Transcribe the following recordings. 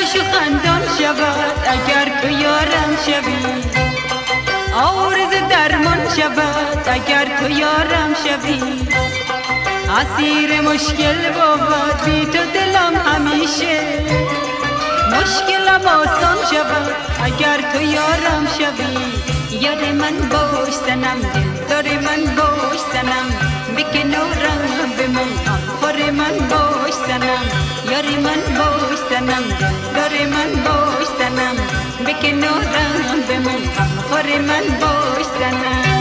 خوش و خندان شود اگر تو یارم شوی، عارض درمان شود اگر تو یارم شوی. اسیر مشکل بود بی تو دلم همیشه، مشکلم آسان شود اگر تو یارم شوی. یار من باش صنم، دلدار من باش صنم، به کنارم بمان غمخوار من باش صنم. یار من باش صنم، دلدار من باش صنم، به کنارم بمان غمخوار من باش صنم.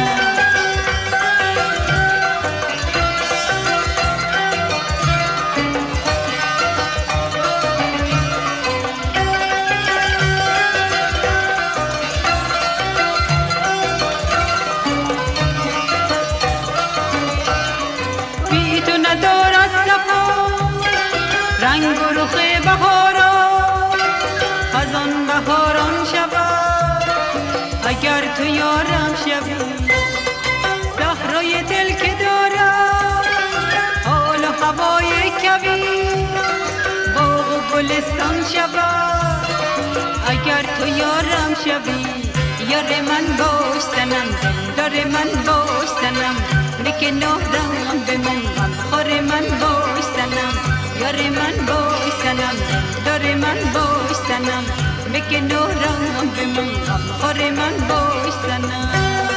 ندارد صفا رنگ و رخ بهارا، خزان بهاران شود اگر تو یارم شوی. صحرای دل که دارم حال و هوای کوی، باغ و گلستان شود اگر تو یارم شوی. یار من باش صنم، دلدار من باش صنم، به کنارم بمان غمخوار من باش صنم. یار من باش صنم، دلدار من باش صنم، به کنارم بمان غمخوار من باش صنم.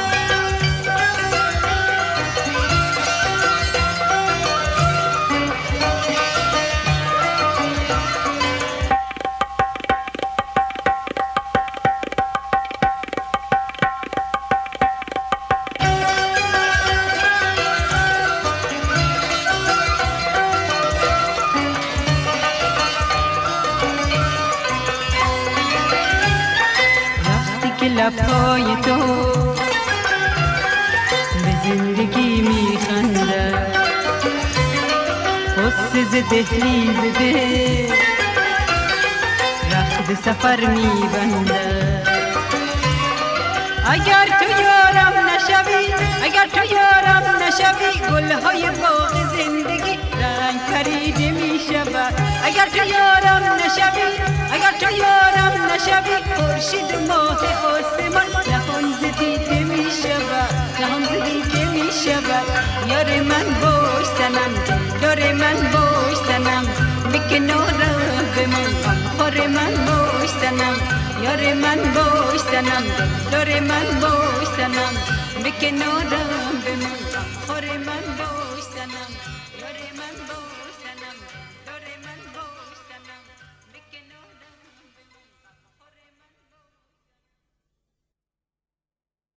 که لبهای تو به زندگی میخنده، غصه ز دهلیز دل رخت سفر میبنده. اگر تو یارم نشوی، اگر تو یارم نشوی، گلهای باغ زندگی رنگ پریده میشود. اگر تو یارم نشوی، اگر تو یارم نشوی، خورشید و ماه آسمان نهان ز دیده میشود، نهان ز دیده میشود. یار من باش صنم، دلدار من باش صنم، به کنارم بمان غمخوار من باش صنم. یار من باش صنم، دلدار من باش صنم، به کنارم بمان غمخوار من باش صنم. یار من باش